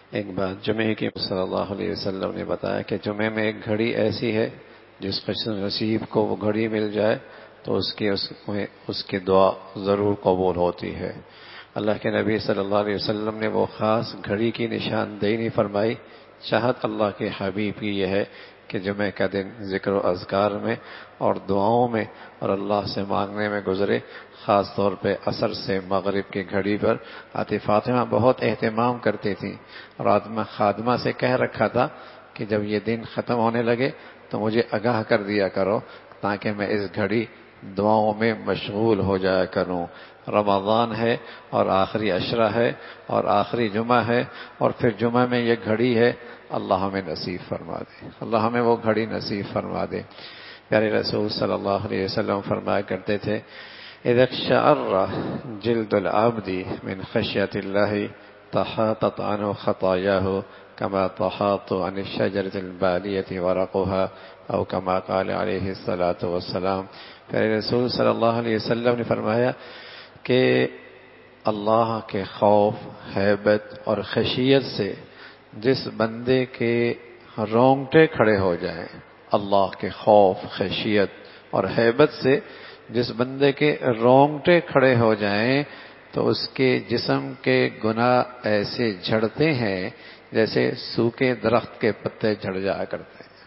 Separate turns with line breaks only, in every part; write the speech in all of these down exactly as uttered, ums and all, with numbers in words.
ایک بات جمعے کی صلی اللہ علیہ وسلم نے بتایا کہ جمعے میں ایک گھڑی ایسی ہے جس خوش نصیب کو وہ گھڑی مل جائے تو اس کی اس میں اس کی دعا ضرور قبول ہوتی ہے۔ اللہ کے نبی صلی اللہ علیہ وسلم نے وہ خاص گھڑی کی نشاندہی فرمائی۔ چاہت اللہ کے حبیب کی یہ ہے کہ جمعہ کا دن ذکر و اذکار میں اور دعاؤں میں اور اللہ سے مانگنے میں گزرے، خاص طور پہ عصر سے مغرب کی گھڑی پر آتی فاطمہ بہت اہتمام کرتی تھیں اور آدمہ خادمہ سے کہہ رکھا تھا کہ جب یہ دن ختم ہونے لگے تو مجھے آگاہ کر دیا کرو تاکہ میں اس گھڑی دعاؤں میں مشغول ہو جایا کروں۔ رمضان ہے اور آخری عشرہ ہے اور آخری جمعہ ہے اور پھر جمعہ میں یہ گھڑی ہے، اللہ ہمیں نصیب فرما دے، اللہ ہمیں وہ گھڑی نصیب فرما دے۔ پیارے رسول صلی اللہ علیہ وسلم فرمایا کرتے تھے اذا اقشعر جلد العبد من خشیۃ اللہ تحاطت عنه خطاياه كما تحاط عن الشجرة البالية ورقها او كما قال علیہ الصلاۃ والسلام۔ پیارے رسول صلی اللہ علیہ وسلم نے فرمایا کہ اللہ کے خوف، ہیبت اور خشیت سے جس بندے کے رونگٹے کھڑے ہو جائیں، اللہ کے خوف، خشیت اور ہیبت سے جس بندے کے رونگٹے کھڑے ہو جائیں تو اس کے جسم کے گناہ ایسے جھڑتے ہیں جیسے سوکھے درخت کے پتے جھڑ جایا کرتے ہیں۔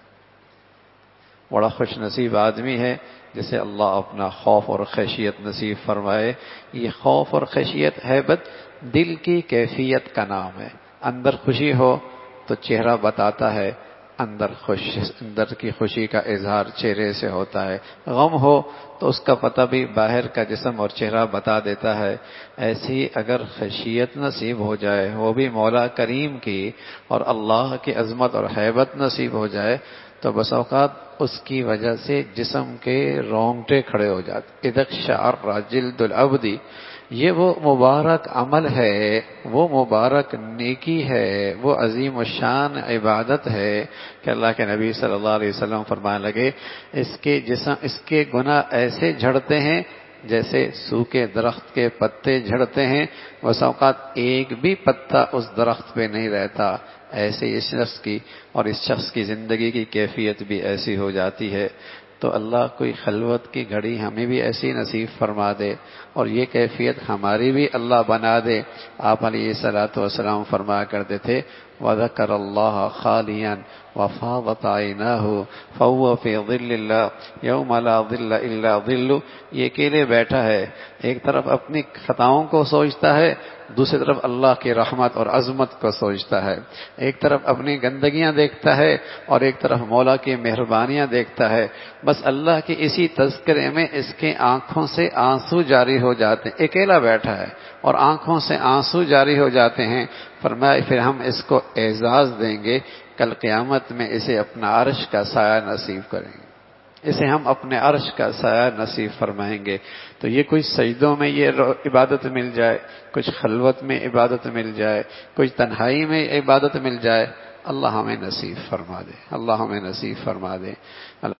بڑا خوش نصیب آدمی ہے جسے اللہ اپنا خوف اور خشیت نصیب فرمائے۔ یہ خوف اور خشیت ہیبت دل کی کیفیت کا نام ہے۔ اندر خوشی ہو تو چہرہ بتاتا ہے، اندر خوش اندر کی خوشی کا اظہار چہرے سے ہوتا ہے۔ غم ہو تو اس کا پتہ بھی باہر کا جسم اور چہرہ بتا دیتا ہے۔ ایسی اگر خشیت نصیب ہو جائے، وہ بھی مولا کریم کی، اور اللہ کی عظمت اور ہیبت نصیب ہو جائے تو بس اوقات اس کی وجہ سے جسم کے رونگٹے کھڑے ہو جاتے۔ اذا اقشعر جلد العبد، یہ وہ مبارک عمل ہے، وہ مبارک نیکی ہے، وہ عظیم الشان عبادت ہے کہ اللہ کے نبی صلی اللہ علیہ وسلم فرمانے لگے اس کے جسم اس کے گناہ ایسے جھڑتے ہیں جیسے سوکھے درخت کے پتے جھڑتے ہیں، بس اوقات ایک بھی پتا اس درخت پہ نہیں رہتا۔ ایسے اس شخص کی اور اس شخص کی زندگی کی کیفیت بھی ایسی ہو جاتی ہے۔ تو اللہ کوئی خلوت کی گھڑی ہمیں بھی ایسی نصیب فرما دے اور یہ کیفیت ہماری بھی اللہ بنا دے۔ آپ علیہ الصلوۃ والسلام فرمایا کرتے تھے وَذَكَرَ اللَّهَ خَالِيًا وَفَاضَتْ عَيْنَاهُ فَهُوَ فِي ظِلِّ اللَّهِ يَوْمَ لَا ظِلَّ إِلَّا ظِلُّهُ۔ یہ اکیلے بیٹھا ہے، ایک طرف اپنی خطاؤں کو سوچتا ہے، دوسری طرف اللہ کی رحمت اور عظمت کو سوچتا ہے، ایک طرف اپنی گندگیاں دیکھتا ہے اور ایک طرف مولا کی مہربانیاں دیکھتا ہے۔ بس اللہ کے اسی تذکرے میں اس کے آنکھوں سے آنسو جاری ہو جاتے ہیں، اکیلا بیٹھا ہے اور آنکھوں سے آنسو جاری ہو جاتے ہیں۔ فرمایا پھر ہم اس کو اعزاز دیں گے، کل قیامت میں اسے اپنا عرش کا سایہ نصیب کریں گے، اسے ہم اپنے عرش کا سایہ نصیب فرمائیں گے۔ تو یہ کچھ سجدوں میں یہ عبادت مل جائے، کچھ خلوت میں عبادت مل جائے، کچھ تنہائی میں عبادت مل جائے، اللہ ہمیں نصیب فرما دے، اللہ ہمیں نصیب فرما دے۔